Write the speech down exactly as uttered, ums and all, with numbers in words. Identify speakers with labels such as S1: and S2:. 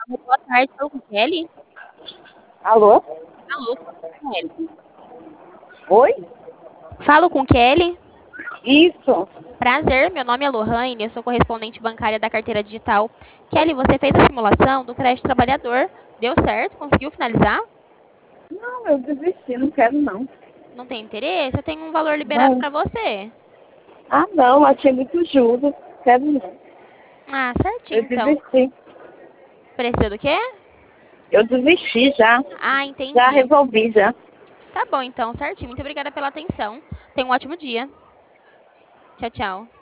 S1: Alô, boa tarde, falo com Kelly?
S2: Alô?
S1: Alô, falo com Kelly.
S2: Oi?
S1: Falo com Kelly?
S2: Isso.
S1: Prazer, meu nome é Lohane, eu sou correspondente bancária da carteira digital. Kelly, você fez a simulação do crédito trabalhador. Deu certo? Conseguiu finalizar?
S2: Não, eu desisti, não quero não.
S1: Não tem interesse? Eu tenho um valor liberado
S2: Não.
S1: para você.
S2: Ah, não, achei muito juros. Quero não.
S1: Ah,
S2: Eu
S1: certinho, então.
S2: desisti.
S1: Precisa do quê?
S2: Eu desisti já.
S1: Ah,
S2: Já
S1: entendi.
S2: resolvi já.
S1: Tá bom, então, certinho. Muito obrigada pela atenção. Tenha um ótimo dia. Tchau, tchau.